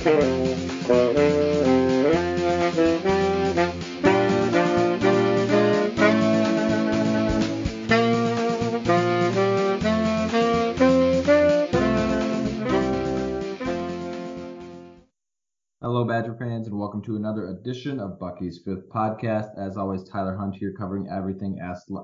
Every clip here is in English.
Hello, Badger fans, and welcome to another edition of Bucky's Fifth Podcast. As always, Tyler Hunt here covering everything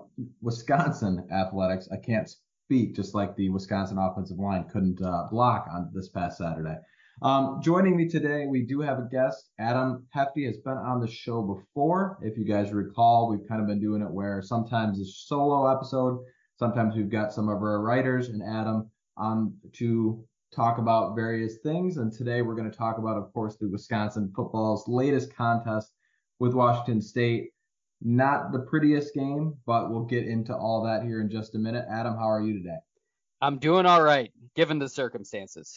Wisconsin athletics. I can't speak, just like the Wisconsin offensive line couldn't block on this past Saturday. Joining me today, we do have a guest. Adam Hefty has been on the show before. If you guys recall, we've kind of been doing it where sometimes it's a solo episode, sometimes we've got some of our writers and Adam on to talk about various things. And today we're going to talk about, of course, the Wisconsin football's latest contest with Washington State. Not the prettiest game, but we'll get into all that here in just a minute. Adam, how are you today? I'm doing all right, given the circumstances.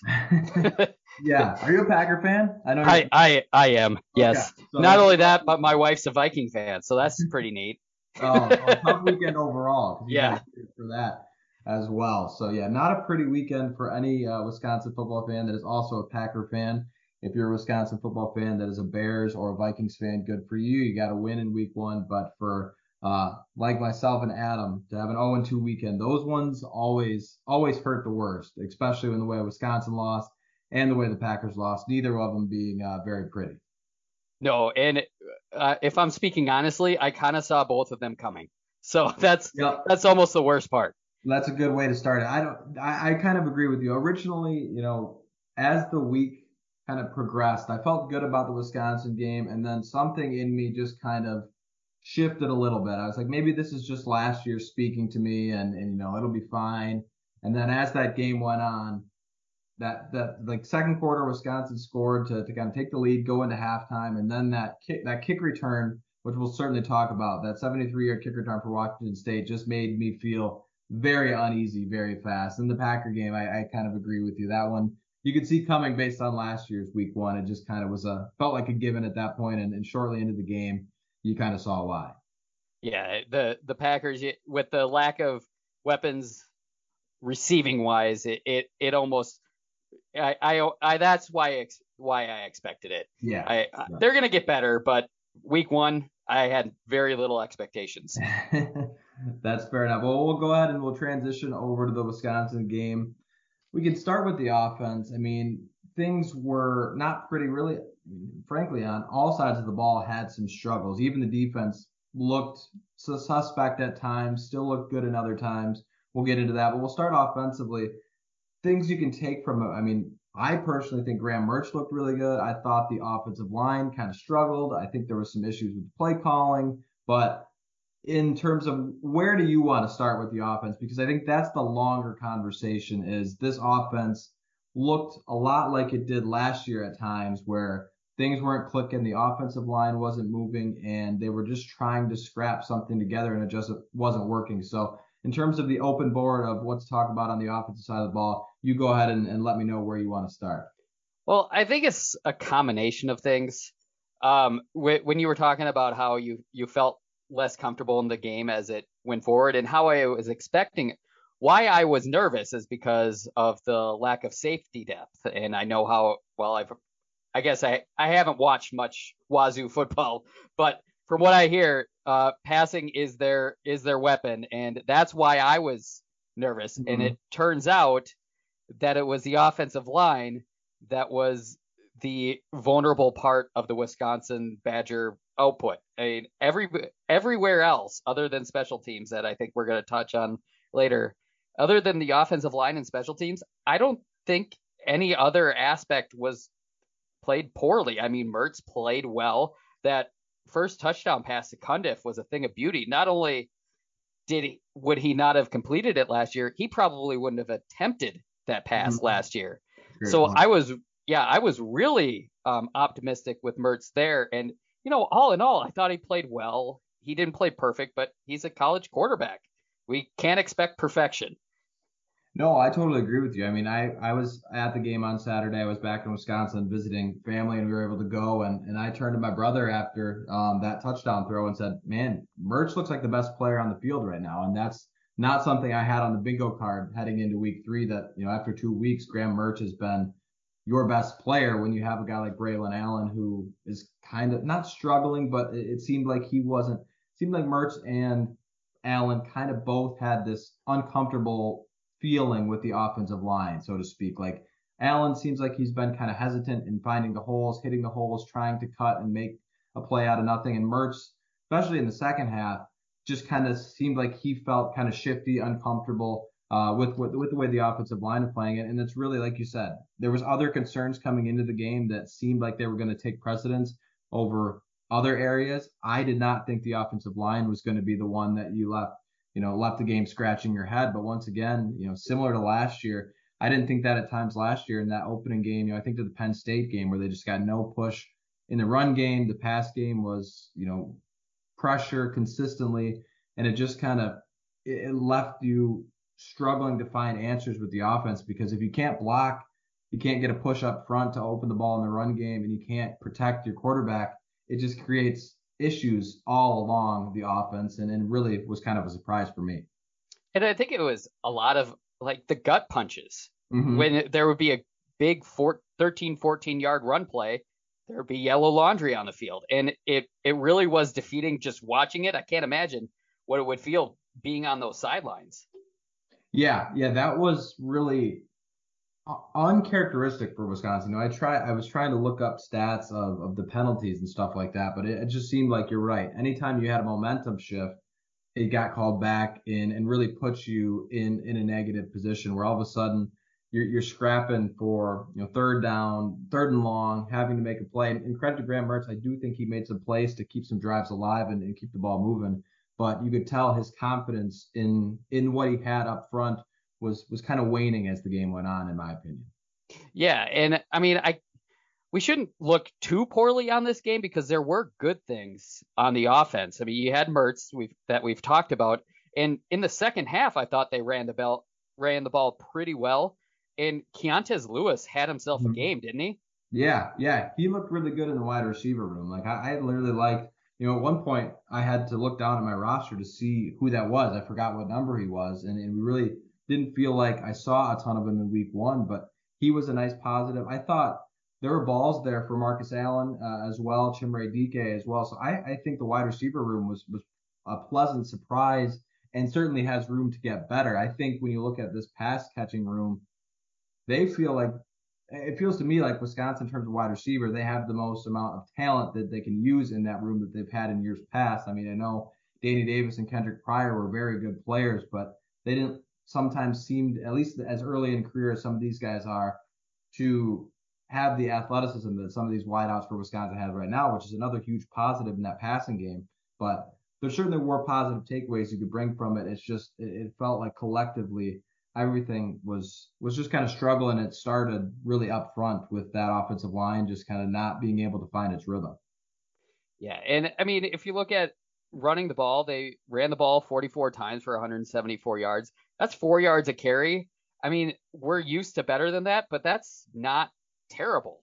Yeah. Are you a Packer fan? I know. I am. Yes. Okay. So not only that, but my wife's a Viking fan, so that's pretty neat. Tough weekend overall. Yeah. For that as well. So yeah, not a pretty weekend for any Wisconsin football fan that is also a Packer fan. If you're a Wisconsin football fan that is a Bears or a Vikings fan, good for you. You got to win in week one. But for like myself and Adam to have an 0-2 weekend, those ones always hurt the worst, especially when the way Wisconsin lost and the way the Packers lost, neither of them being very pretty. No, and if I'm speaking honestly, I kind of saw both of them coming. So that's almost the worst part. That's a good way to start it. I kind of agree with you. Originally, as the week kind of progressed, I felt good about the Wisconsin game, and then something in me just kind of shifted a little bit. I was like, maybe this is just last year speaking to me, and it'll be fine. And then as that game went on, that like second quarter, Wisconsin scored to kind of take the lead, go into halftime, and then that kick return, which we'll certainly talk about, that 73-yard kick return for Washington State just made me feel very uneasy very fast. In the Packer game, I kind of agree with you. That one you could see coming based on last year's week one. It just kind of felt like a given at that point, and shortly into the game, you kind of saw why. Yeah, the Packers, with the lack of weapons receiving wise, it almost that's why I expected it. Yeah, they're gonna get better, but week one I had very little expectations. That's fair enough. Well, we'll go ahead and we'll transition over to the Wisconsin game. We can start with the offense. I mean, things were not pretty, really, frankly, on all sides of the ball had some struggles. Even the defense looked suspect at times, still looked good in other times. We'll get into that, but we'll start offensively. Things you can take from it. I mean, I personally think Graham Mertz looked really good. I thought the offensive line kind of struggled. I think there was some issues with play calling, but in terms of where do you want to start with the offense? Because I think that's the longer conversation. Is this offense looked a lot like it did last year at times where things weren't clicking, the offensive line wasn't moving, and they were just trying to scrap something together, and it just wasn't working. So in terms of the open board of what to talk about on the offensive side of the ball, you go ahead and let me know where you want to start. Well, I think it's a combination of things. When you were talking about how you felt less comfortable in the game as it went forward and how I was expecting, why I was nervous is because of the lack of safety depth. And I know how well I guess I haven't watched much Wazoo football, but from what I hear, passing is their weapon. And that's why I was nervous. Mm-hmm. And it turns out that it was the offensive line that was the vulnerable part of the Wisconsin Badger output. I mean, everywhere else other than special teams that I think we're going to touch on later, other than the offensive line and special teams, I don't think any other aspect was played poorly. I mean, Mertz played well. That first touchdown pass to Cundiff was a thing of beauty. Not only would he not have completed it last year, he probably wouldn't have attempted that pass last year. Great so point. I was really optimistic with Mertz there. And, all in all, I thought he played well. He didn't play perfect, but he's a college quarterback. We can't expect perfection. No, I totally agree with you. I mean, I was at the game on Saturday. I was back in Wisconsin visiting family, and we were able to go. And I turned to my brother after that touchdown throw and said, man, Mertz looks like the best player on the field right now. And that's not something I had on the bingo card heading into week 3 that, after 2 weeks, Graham Mertz has been, your best player when you have a guy like Braylon Allen who is kind of not struggling, but it seemed like he wasn't. Seemed like Mertz and Allen kind of both had this uncomfortable feeling with the offensive line, so to speak. Like Allen seems like he's been kind of hesitant in finding the holes, hitting the holes, trying to cut and make a play out of nothing. And Mertz, especially in the second half, just kind of seemed like he felt kind of shifty, uncomfortable with the way the offensive line is playing it. And it's really, like you said, there was other concerns coming into the game that seemed like they were going to take precedence over other areas. I did not think the offensive line was going to be the one that you left the game scratching your head. But once again, similar to last year, I didn't think that at times last year in that opening game. I think to the Penn State game where they just got no push in the run game. The pass game was, pressure consistently, and it just kind of it left you struggling to find answers with the offense, because if you can't block, you can't get a push up front to open the ball in the run game, and you can't protect your quarterback, it just creates issues all along the offense, and really it was kind of a surprise for me. And I think it was a lot of like the gut punches. Mm-hmm. When there would be a big 13, 14-yard run play, there would be yellow laundry on the field. And it really was defeating just watching it. I can't imagine what it would feel being on those sidelines. Yeah, that was really uncharacteristic for Wisconsin. I was trying to look up stats of the penalties and stuff like that, but it just seemed like you're right. Anytime you had a momentum shift, it got called back and really puts you in a negative position where all of a sudden you're scrapping for third down, third and long, having to make a play. And credit to Graham Mertz, I do think he made some plays to keep some drives alive and keep the ball moving. But you could tell his confidence in what he had up front was kind of waning as the game went on, in my opinion. Yeah, and I mean, we shouldn't look too poorly on this game because there were good things on the offense. I mean, you had Mertz that we've talked about, and in the second half, I thought they ran the ball pretty well. And Keontez Lewis had himself a game, didn't he? Yeah, he looked really good in the wide receiver room. Like I literally liked, at one point I had to look down at my roster to see who that was. I forgot what number he was, and we really didn't feel like I saw a ton of him in week one, but he was a nice positive. I thought there were balls there for Marcus Allen as well, Chimere Dike as well. So I think the wide receiver room was a pleasant surprise and certainly has room to get better. I think when you look at this pass catching room, it feels to me like Wisconsin, in terms of wide receiver, they have the most amount of talent that they can use in that room that they've had in years past. I mean, I know Danny Davis and Kendrick Pryor were very good players, but they didn't sometimes seem, at least as early in career as some of these guys are, to have the athleticism that some of these wideouts for Wisconsin have right now, which is another huge positive in that passing game. But there certainly were positive takeaways you could bring from it. It's just, it felt like collectively everything was just kind of struggling. It started really up front with that offensive line just kind of not being able to find its rhythm. Yeah, and I mean, if you look at running the ball, they ran the ball 44 times for 174 yards. That's 4 yards a carry. I mean, we're used to better than that, but that's not terrible.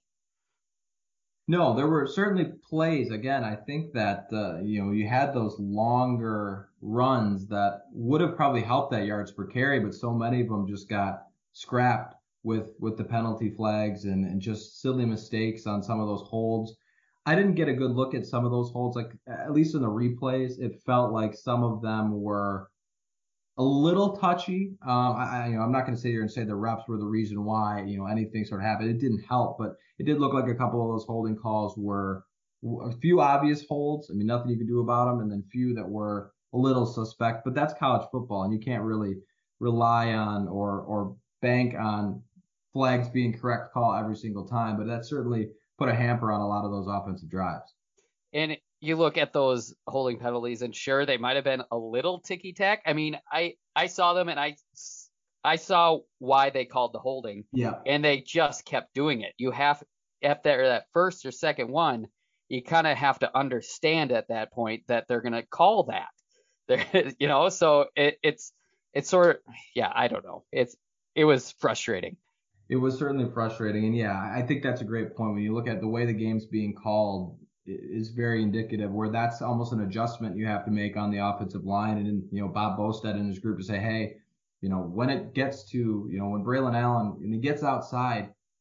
No, there were certainly plays. Again, I think that you had those longer runs that would have probably helped that yards per carry, but so many of them just got scrapped with the penalty flags and just silly mistakes on some of those holds. I didn't get a good look at some of those holds. Like at least in the replays, it felt like some of them were a little touchy. I'm not going to sit here and say the refs were the reason why anything sort of happened. It didn't help, but it did look like a couple of those holding calls were a few obvious holds. I mean, nothing you could do about them, and then few that were a little suspect. But that's college football, and you can't really rely on or bank on flags being correct call every single time. But that certainly put a hamper on a lot of those offensive drives. And you look at those holding penalties, and sure, they might have been a little ticky-tack. I mean, I saw them, and I saw why they called the holding. Yeah. And they just kept doing it. You have, after that first or second one, you kind of have to understand at that point that they're going to call that. So it's sort of, yeah, I don't know. It was frustrating. It was certainly frustrating. And yeah, I think that's a great point. When you look at the way the game's being called, is very indicative, where that's almost an adjustment you have to make on the offensive line. And Bob Bostad and his group to say, hey, when it gets to, when Braylon Allen and he gets outside,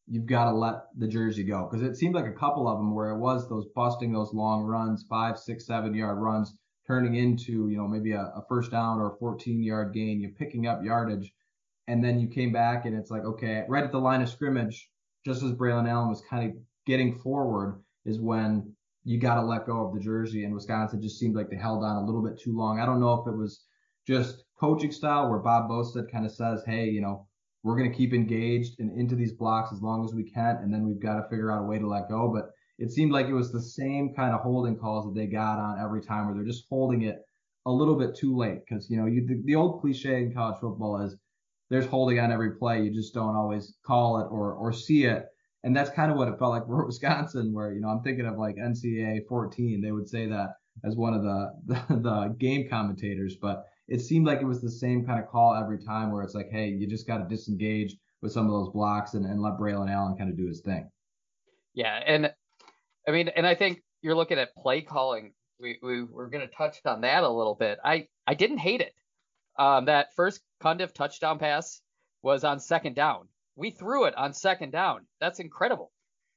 you've got to let the jersey go, because it seemed like a couple of them where it was those busting those long runs, 5, 6, 7 yard runs, turning into, maybe a first down or a 14-yard gain, you're picking up yardage. And then you came back and it's like, okay, right at the line of scrimmage, just as Braylon Allen was kind of getting forward, is when you got to let go of the jersey. And Wisconsin just seemed like they held on a little bit too long. I don't know if it was just coaching style where Bob Bostad kind of says, hey, we're going to keep engaged and into these blocks as long as we can, and then we've got to figure out a way to let go. But it seemed like it was the same kind of holding calls that they got on every time, where they're just holding it a little bit too late. Because the old cliche in college football is there's holding on every play, you just don't always call it or see it. And that's kind of what it felt like for Wisconsin, where I'm thinking of like NCAA 14. They would say that as one of the game commentators, but it seemed like it was the same kind of call every time, where it's like, hey, you just got to disengage with some of those blocks and let Braylon Allen kind of do his thing. Yeah, and I mean, and I think you're looking at play calling. We're going to touch on that a little bit. I didn't hate it. That first Cundiff touchdown pass was on second down. We threw it on second down. That's incredible.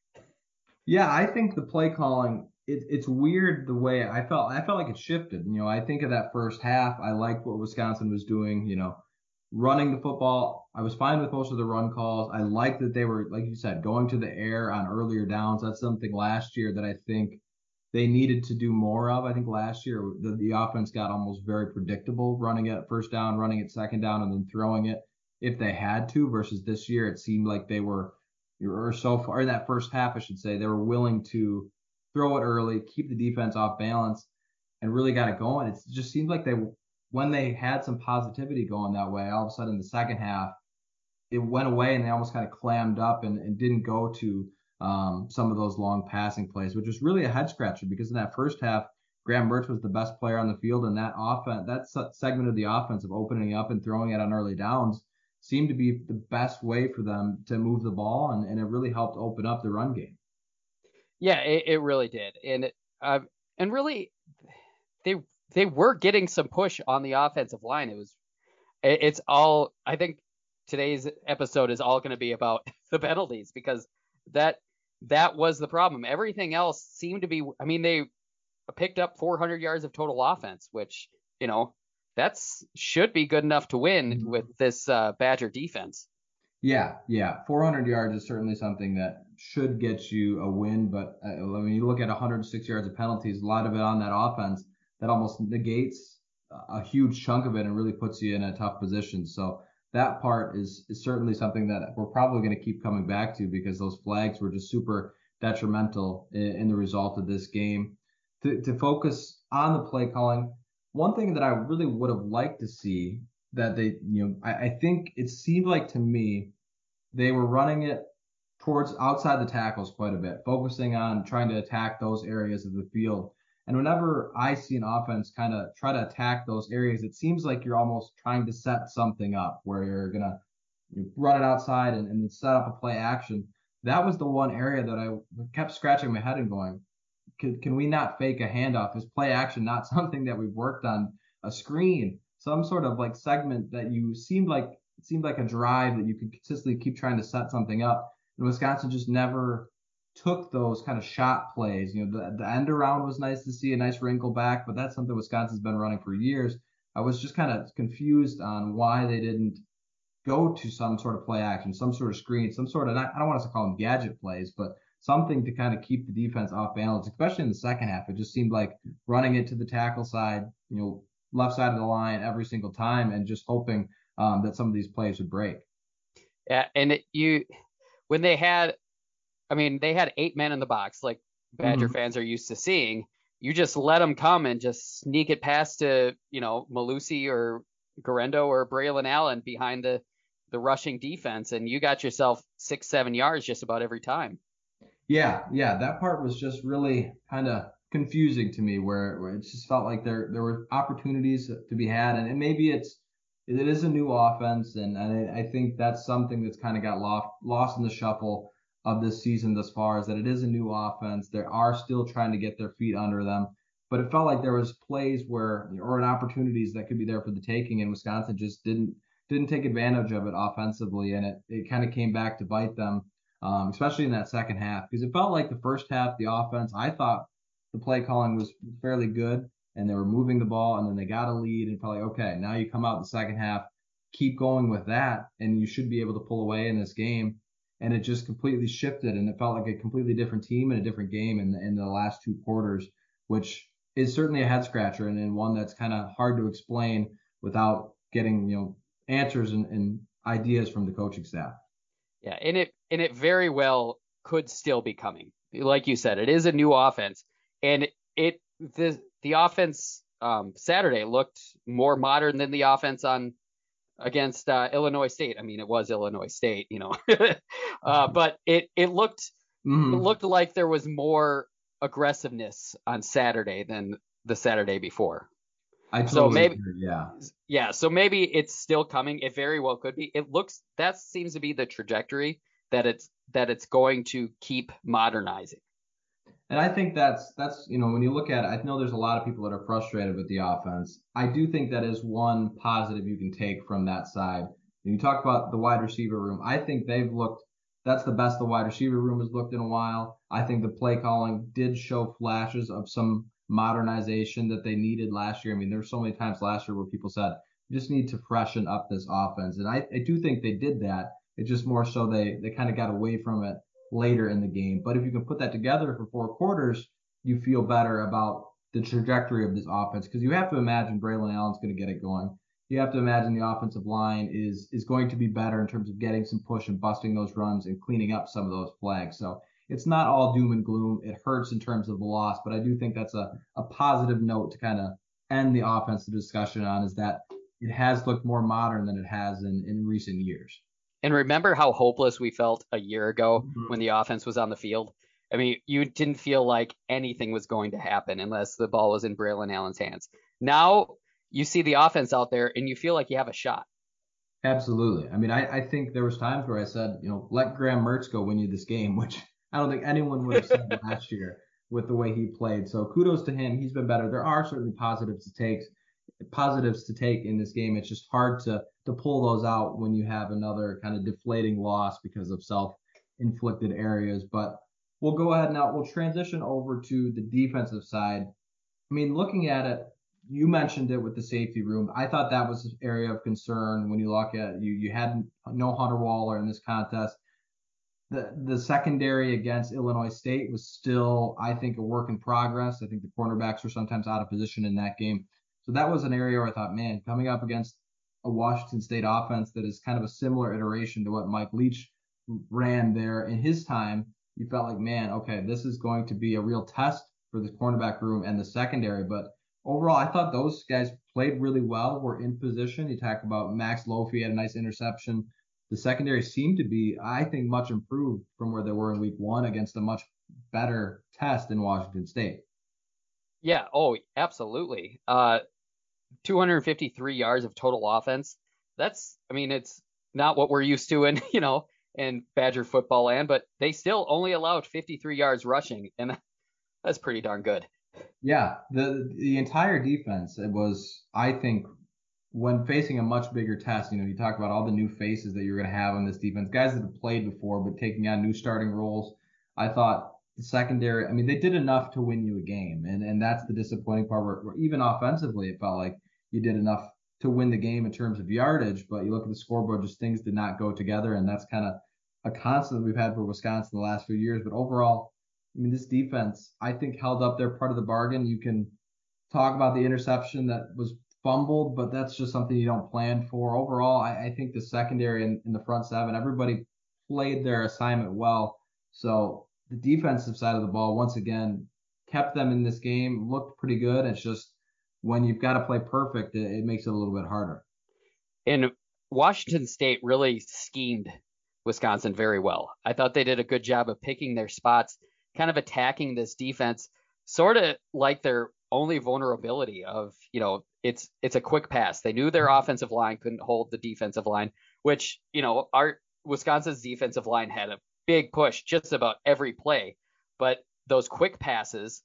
Yeah, I think the play calling, it's weird the way I felt. I felt like it shifted. I think of that first half. I liked what Wisconsin was doing. Running the football. I was fine with most of the run calls. I liked that they were, like you said, going to the air on earlier downs. That's something last year that I think they needed to do more of. I think last year the offense got almost very predictable, running it first down, running it second down, and then throwing it if they had to, versus this year it seemed like they were, or so far in that first half, I should say, they were willing to throw it early, keep the defense off balance, and really got it going. It just seemed like when they had some positivity going that way, all of a sudden in the second half, it went away and they almost kind of clammed up and didn't go to some of those long passing plays, which was really a head scratcher, because in that first half, Graham Mertz was the best player on the field, and that segment of the offense of opening up and throwing it on early downs seemed to be the best way for them to move the ball, and it really helped open up the run game. Yeah, it really did, and really they were getting some push on the offensive line. It's all, I think today's episode is all going to be about the penalties, because that was the problem. Everything else seemed to be, I mean, they picked up 400 yards of total offense, which, that's should be good enough to win with this Badger defense. Yeah. 400 yards is certainly something that should get you a win, but when you look at 106 yards of penalties, a lot of it on that offense, that almost negates a huge chunk of it and really puts you in a tough position. So that part is certainly something that we're probably going to keep coming back to, because those flags were just super detrimental in the result of this game. To focus on the play calling, one thing that I really would have liked to see that they, I think it seemed like to me they were running it towards outside the tackles quite a bit, focusing on trying to attack those areas of the field. And whenever I see an offense kind of try to attack those areas, it seems like you're almost trying to set something up where you're going to run it outside and set up a play action. That was the one area that I kept scratching my head and going, can we not fake a handoff? Is play action not something that we've worked on? A screen, some sort of like segment that it seemed like a drive that you could consistently keep trying to set something up. And Wisconsin just never took those kind of shot plays. The end around was nice to see, a nice wrinkle back, but that's something Wisconsin's been running for years. I was just kind of confused on why they didn't go to some sort of play action, some sort of screen, some sort of, I don't want to call them gadget plays, but something to kind of keep the defense off balance, especially in the second half. It just seemed like running it to the tackle side, left side of the line every single time, and just hoping that some of these plays would break. Yeah, and when they had 8 men in the box, like Badger fans are used to seeing. You just let them come and just sneak it past to, Malusi or Guerendo or Braylon Allen behind the rushing defense, and you got yourself 6-7 yards just about every time. Yeah, that part was just really kind of confusing to me, where it just felt like there were opportunities to be had, and maybe it is a new offense, and I think that's something that's kind of got lost in the shuffle of this season thus far, is that it is a new offense. They are still trying to get their feet under them, but it felt like there was plays or opportunities that could be there for the taking, and Wisconsin just didn't take advantage of it offensively, and it kind of came back to bite them especially in that second half, because it felt like the first half, the offense, I thought the play calling was fairly good and they were moving the ball and then they got a lead and felt like, okay, now you come out the second half, keep going with that and you should be able to pull away in this game. And it just completely shifted and it felt like a completely different team and a different game in the last two quarters, which is certainly a head scratcher and one that's kind of hard to explain without getting, answers and ideas from the coaching staff. Yeah, and it very well could still be coming. Like you said, it is a new offense, and the offense Saturday looked more modern than the offense on against Illinois State. I mean, it was Illinois State, but it looked like there was more aggressiveness on Saturday than the Saturday before. I totally agree, yeah. Yeah, so maybe it's still coming. It very well could be. That seems to be the trajectory that it's going to keep modernizing. And I think that's when you look at it, I know there's a lot of people that are frustrated with the offense. I do think that is one positive you can take from that side. When you talk about the wide receiver room, I think that's the best the wide receiver room has looked in a while. I think the play calling did show flashes of some modernization that they needed last year. I mean, there were so many times last year where people said, you just need to freshen up this offense. And I do think they did that. It's just more so they kind of got away from it later in the game. But if you can put that together for four quarters, you feel better about the trajectory of this offense because you have to imagine Braylon Allen's going to get it going. You have to imagine the offensive line is going to be better in terms of getting some push and busting those runs and cleaning up some of those flags. So it's not all doom and gloom. It hurts in terms of the loss, but I do think that's a positive note to kind of end the offensive discussion on is that it has looked more modern than it has in recent years. And remember how hopeless we felt a year ago when the offense was on the field? I mean, you didn't feel like anything was going to happen unless the ball was in Braylon Allen's hands. Now you see the offense out there and you feel like you have a shot. Absolutely. I mean, I think there was times where I said, let Graham Mertz go win you this game, which I don't think anyone would have said last year with the way he played. So kudos to him. He's been better. There are certainly positives to take in this game. It's just hard to pull those out when you have another kind of deflating loss because of self-inflicted areas. But we'll go ahead now. We'll transition over to the defensive side. I mean, looking at it, you mentioned it with the safety room. I thought that was an area of concern when you look at you had no Hunter Waller in this contest. The secondary against Illinois State was still, I think, a work in progress. I think the cornerbacks were sometimes out of position in that game. So that was an area where I thought, man, coming up against a Washington State offense that is kind of a similar iteration to what Mike Leach ran there in his time, you felt like, man, okay, this is going to be a real test for the cornerback room and the secondary. But overall, I thought those guys played really well, were in position. You talk about Max Lofi had a nice interception. The secondary seemed to be, I think, much improved from where they were in week one against a much better test in Washington State. Yeah. Oh, absolutely. 253 yards of total offense. It's not what we're used to in Badger football land, but they still only allowed 53 yards rushing, and that's pretty darn good. Yeah, the entire defense, it was, I think, when facing a much bigger test, you talk about all the new faces that you're going to have on this defense, guys that have played before but taking on new starting roles. I thought the secondary, I mean, they did enough to win you a game, and that's the disappointing part where even offensively, it felt like you did enough to win the game in terms of yardage, but you look at the scoreboard, just things did not go together, and that's kind of a constant we've had for Wisconsin the last few years. But overall, I mean, this defense, I think, held up their part of the bargain. You can talk about the interception that was fumbled, but that's just something you don't plan for. Overall, I think the secondary and in the front seven, everybody played their assignment well. So the defensive side of the ball, once again, kept them in this game, looked pretty good. It's just when you've got to play perfect, it makes it a little bit harder. And Washington State really schemed Wisconsin very well. I thought they did a good job of picking their spots, kind of attacking this defense, sort of like their only vulnerability of, it's a quick pass. They knew their offensive line couldn't hold the defensive line, which, our Wisconsin's defensive line had a big push just about every play. But those quick passes,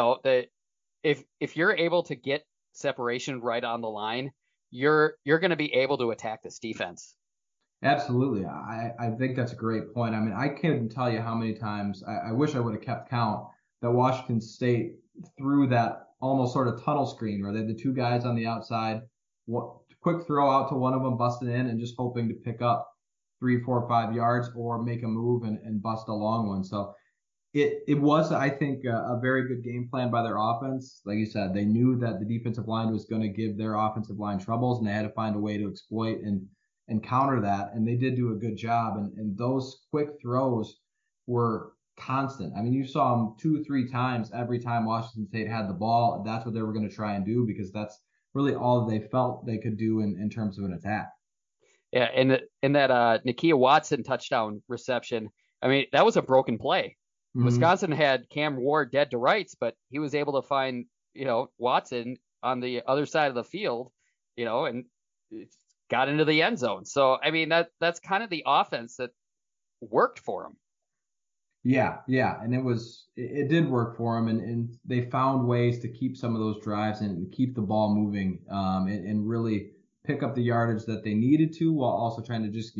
if you're able to get separation right on the line, you're going to be able to attack this defense. Absolutely. I think that's a great point. I mean, I couldn't tell you how many times I wish I would have kept count that Washington State threw that almost sort of tunnel screen where they had the two guys on the outside, what quick throw out to one of them, busting in and just hoping to pick up 3, 4, 5 yards or make a move and bust a long one. So it was, I think, a very good game plan by their offense. Like you said, they knew that the defensive line was going to give their offensive line troubles, and they had to find a way to exploit and counter that. And they did do a good job. And those quick throws were constant. I mean, you saw them 2, 3 times every time Washington State had the ball. That's what they were going to try and do because that's really all they felt they could do in terms of an attack. Yeah, and in that Nakia Watson touchdown reception, I mean, that was a broken play. Mm-hmm. Wisconsin had Cam Ward dead to rights, but he was able to find, Watson on the other side of the field, and got into the end zone. So, I mean, that's kind of the offense that worked for him. Yeah, yeah, and it did work for them, and they found ways to keep some of those drives and keep the ball moving, and really pick up the yardage that they needed to, while also trying to just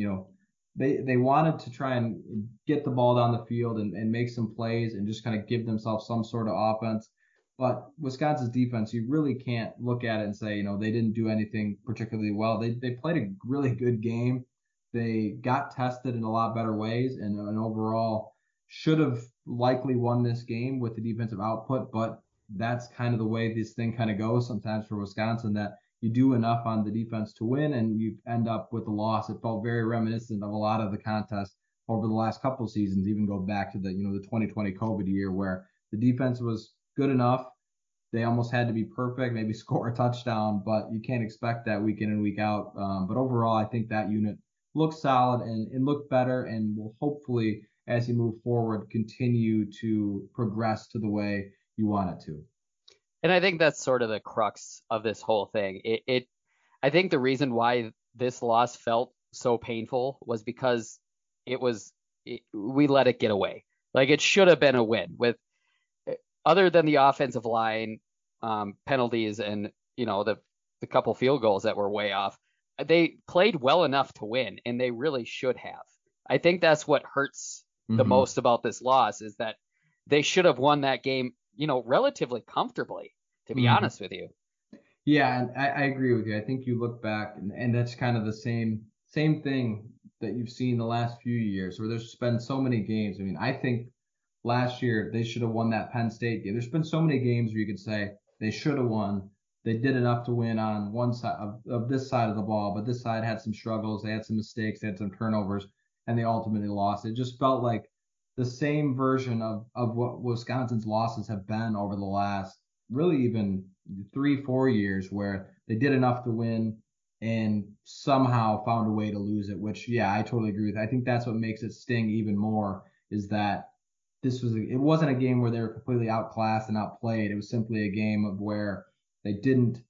they wanted to try and get the ball down the field and make some plays and just kind of give themselves some sort of offense. But Wisconsin's defense, you really can't look at it and say they didn't do anything particularly well. They played a really good game. They got tested in a lot better ways, and overall should have likely won this game with the defensive output, but that's kind of the way this thing kind of goes sometimes for Wisconsin, that you do enough on the defense to win and you end up with a loss. It felt very reminiscent of a lot of the contests over the last couple of seasons, even go back to the 2020 COVID year where the defense was good enough. They almost had to be perfect, maybe score a touchdown, but you can't expect that week in and week out. But overall, I think that unit looks solid and looked better and will hopefully, as you move forward, continue to progress to the way you want it to. And I think that's sort of the crux of this whole thing. I think the reason why this loss felt so painful was because we let it get away. Like it should have been a win with, other than the offensive line penalties and the couple field goals that were way off. They played well enough to win, and they really should have. I think that's what hurts the most about this loss is that they should have won that game, relatively comfortably, to be honest with you. Yeah, and I agree with you. I think you look back and that's kind of the same thing that you've seen the last few years where there's been so many games. I mean, I think last year they should have won that Penn State game. There's been so many games where you could say they should have won. They did enough to win on one side of this side of the ball, but this side had some struggles. They had some mistakes. They had some turnovers, and they ultimately lost. It just felt like the same version of what Wisconsin's losses have been over the last really even 3, 4 years, where they did enough to win and somehow found a way to lose it, which, yeah, I totally agree with. I think that's what makes it sting even more is that it wasn't a game where they were completely outclassed and outplayed. It was simply a game of where they didn't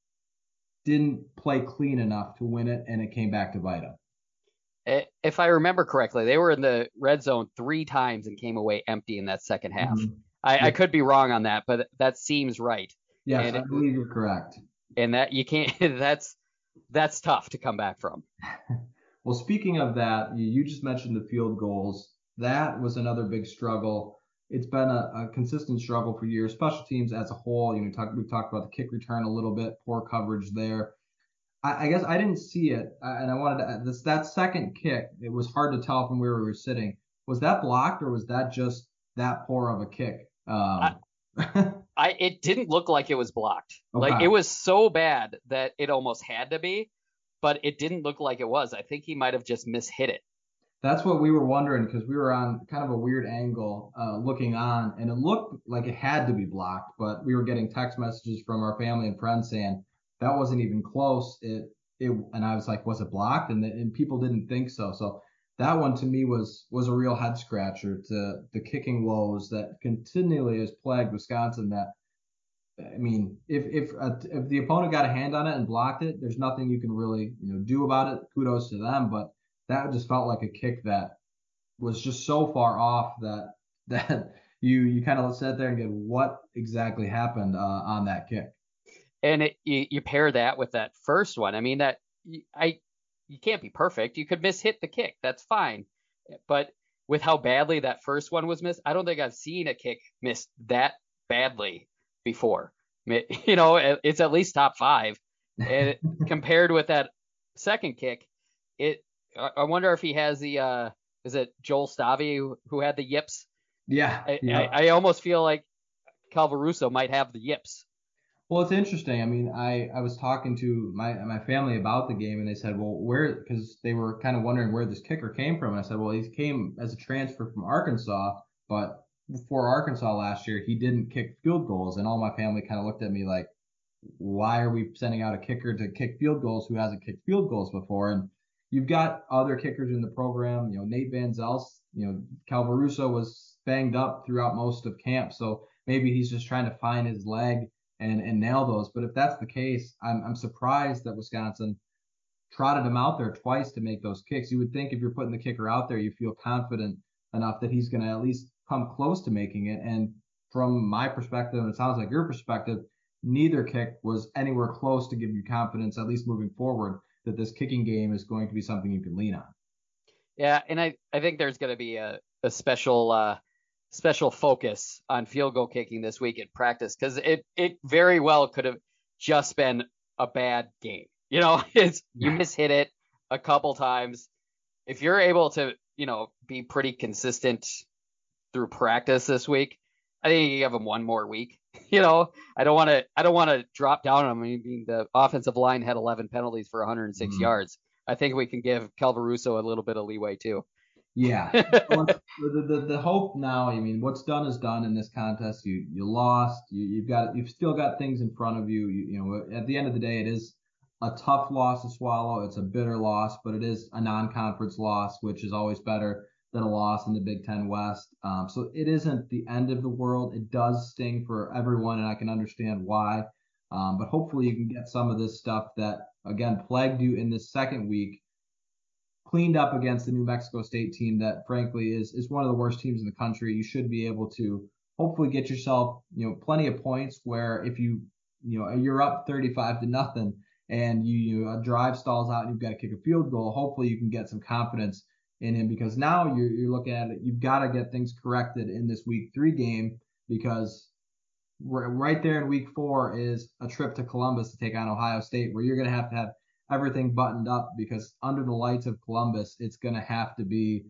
play clean enough to win it, and it came back to bite them. If I remember correctly, they were in the red zone 3 times and came away empty in that second half. I could be wrong on that, but that seems right. Yes, and I believe you're correct. And that you can't. That's tough to come back from. Well, speaking of that, you just mentioned the field goals. That was another big struggle. It's been a consistent struggle for years. Special teams as a whole, we've talked about the kick return a little bit, poor coverage there. I guess I didn't see it, and I wanted to that second kick. It was hard to tell from where we were sitting. Was that blocked or was that just that poor of a kick? It didn't look like it was blocked. Okay. Like it was so bad that it almost had to be, but it didn't look like it was. I think he might have just mishit it. That's what we were wondering because we were on kind of a weird angle looking on, and it looked like it had to be blocked, but we were getting text messages from our family and friends saying that wasn't even close. And I was like, was it blocked? And people didn't think so. So that one to me was a real head scratcher to the kicking woes that continually has plagued Wisconsin. That, I mean, if the opponent got a hand on it and blocked it, there's nothing you can really do about it. Kudos to them, but that just felt like a kick that was just so far off that you kind of sit there and get what exactly happened on that kick. And you pair that with that first one. I mean, you can't be perfect. You could miss hit the kick. That's fine. But with how badly that first one was missed, I don't think I've seen a kick missed that badly before. You know, it's at least top 5. And compared with that second kick, I wonder if he has the is it Joel Stavi who had the yips? Yeah. I almost feel like Calvaruso might have the yips. Well, it's interesting. I mean, I was talking to my family about the game, and they said, well, because they were kind of wondering where this kicker came from. And I said, well, he came as a transfer from Arkansas, but before Arkansas last year, he didn't kick field goals. And all my family kind of looked at me like, why are we sending out a kicker to kick field goals who hasn't kicked field goals before? And you've got other kickers in the program. You know, Nate Van Zelst, you know, Calvaruso was banged up throughout most of camp, so maybe he's just trying to find his leg and nail those. But if that's the case, I'm surprised that Wisconsin trotted him out there twice to make those kicks. You would think if you're putting the kicker out there, you feel confident enough that he's going to at least come close to making it. And from my perspective, and it sounds like your perspective, neither kick was anywhere close to giving you confidence, at least moving forward, that this kicking game is going to be something you can lean on. Yeah, and I think there's going to be a special focus on field goal kicking this week in practice, because it very well could have just been a bad game. You know, you mishit it a couple times. If you're able to, you know, be pretty consistent through practice this week, I think you give them one more week. You know, I don't want to drop down on them. I mean, the offensive line had 11 penalties for 106 yards. I think we can give Calvaruso a little bit of leeway too. Yeah. the hope now, I mean, what's done is done in this contest. You lost. You've still got things in front of you. You know, at the end of the day, it is a tough loss to swallow. It's a bitter loss, but it is a non-conference loss, which is always better than a loss in the Big Ten West. So it isn't the end of the world. It does sting for everyone, and I can understand why. But hopefully you can get some of this stuff that, again, plagued you in this second week cleaned up against the New Mexico State team that, frankly, is one of the worst teams in the country. You should be able to hopefully get yourself, you know, plenty of points where if you're up 35-0 and a drive stalls out and you've got to kick a field goal, hopefully you can get some confidence in him, because now you're looking at it. You've got to get things corrected in this week 3 game, because right there in week 4 is a trip to Columbus to take on Ohio State, where you're going to have everything buttoned up, because under the lights of Columbus, it's going to have to be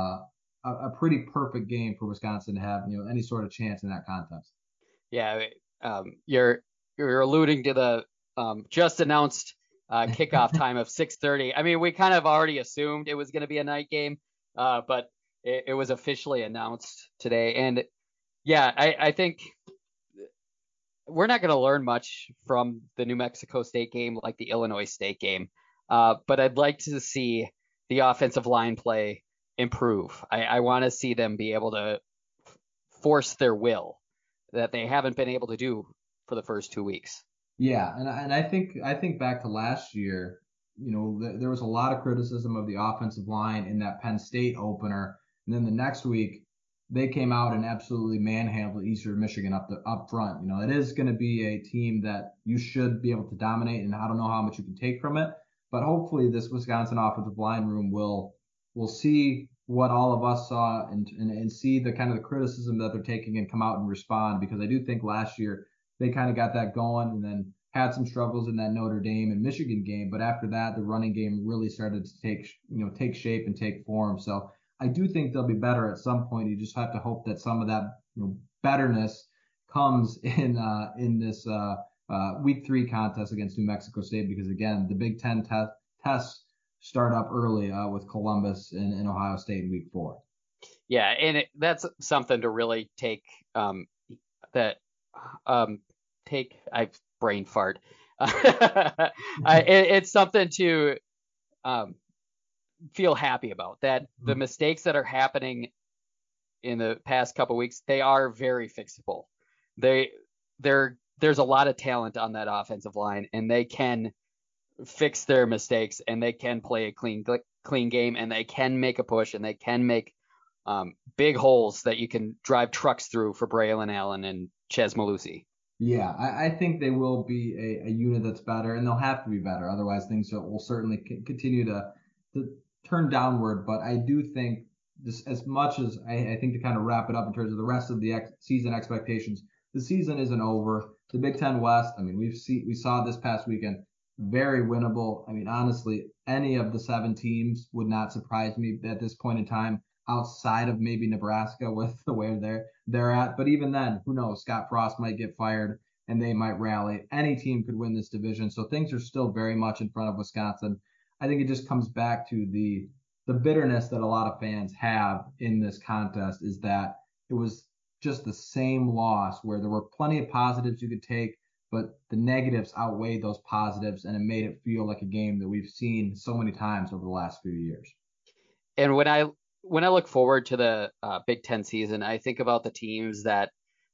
a pretty perfect game for Wisconsin to have, you know, any sort of chance in that contest. Yeah, you're alluding to the just announced kickoff time of 6:30. I mean, we kind of already assumed it was going to be a night game, but it was officially announced today. And yeah, I think we're not going to learn much from the New Mexico State game like the Illinois State game, but I'd like to see the offensive line play improve. I want to see them be able to force their will that they haven't been able to do for the first 2 weeks. Yeah, and I think back to last year, you know, there was a lot of criticism of the offensive line in that Penn State opener, and then the next week they came out and absolutely manhandled Eastern Michigan up front. You know, it is going to be a team that you should be able to dominate, and I don't know how much you can take from it, but hopefully this Wisconsin offensive line room will see what all of us saw and see the kind of the criticism that they're taking and come out and respond, because I do think last year they kind of got that going and then had some struggles in that Notre Dame and Michigan game. But after that, the running game really started to take shape and take form. So I do think they'll be better at some point. You just have to hope that some of that, you know, betterness comes in this week 3 contest against New Mexico State, because again, the Big Ten tests start up early with Columbus and Ohio State in week 4. Yeah, and that's something to really take I brain fart. It's something to feel happy about, that the mistakes that are happening in the past couple weeks, they are very fixable. There's a lot of talent on that offensive line, and they can fix their mistakes, and they can play a clean game, and they can make a push, and they can make big holes that you can drive trucks through for Braylon Allen and Chez Mellusi. Yeah, I think they will be a unit that's better, and they'll have to be better. Otherwise, things will certainly continue to turn downward. But I do think this, as much as I think to kind of wrap it up in terms of the rest of the season expectations, the season isn't over. The Big Ten West, I mean, we saw this past weekend, very winnable. I mean, honestly, any of the 7 teams would not surprise me at this point in time, outside of maybe Nebraska with the way they're at. But even then, who knows? Scott Frost might get fired and they might rally. Any team could win this division. So things are still very much in front of Wisconsin. I think it just comes back to the bitterness that a lot of fans have in this contest, is that it was just the same loss where there were plenty of positives you could take, but the negatives outweighed those positives, and it made it feel like a game that we've seen so many times over the last few years. And when I look forward to the Big Ten season, I think about the teams that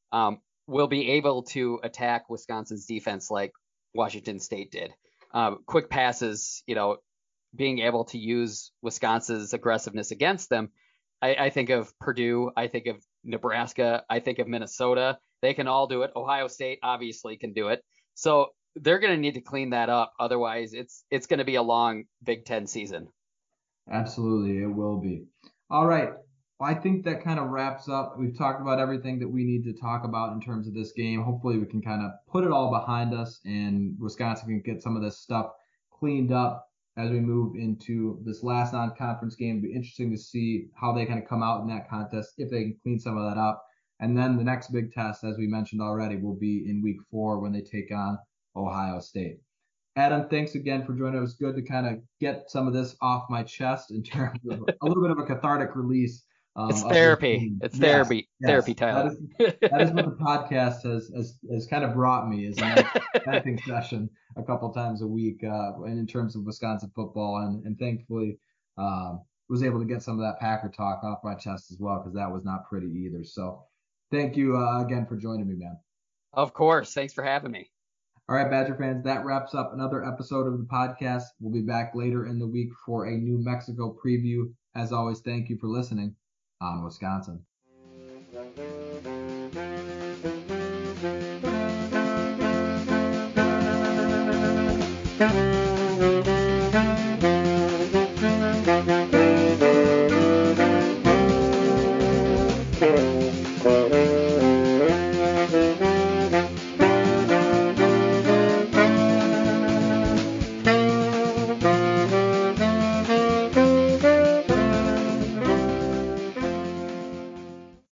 will be able to attack Wisconsin's defense like Washington State did. Quick passes, being able to use Wisconsin's aggressiveness against them. I think of Purdue. I think of Nebraska. I think of Minnesota. They can all do it. Ohio State obviously can do it. So they're going to need to clean that up. Otherwise, it's going to be a long Big Ten season. Absolutely, it will be. All right. Well, I think that kind of wraps up. We've talked about everything that we need to talk about in terms of this game. Hopefully we can kind of put it all behind us and Wisconsin can get some of this stuff cleaned up as we move into this last non-conference game. It'll be interesting to see how they kind of come out in that contest, if they can clean some of that up. And then the next big test, as we mentioned already, will be in week 4 when they take on Ohio State. Adam, thanks again for joining us. Good to kind of get some of this off my chest in terms of a little bit of a cathartic release. It's therapy. It's therapy. Yes. Therapy, Tyler. That is what the podcast has kind of brought me, is a venting session a couple times a week, and in terms of Wisconsin football, and thankfully was able to get some of that Packer talk off my chest as well, because that was not pretty either. So thank you again for joining me, man. Of course. Thanks for having me. All right, Badger fans, that wraps up another episode of the podcast. We'll be back later in the week for a New Mexico preview. As always, thank you for listening on Wisconsin.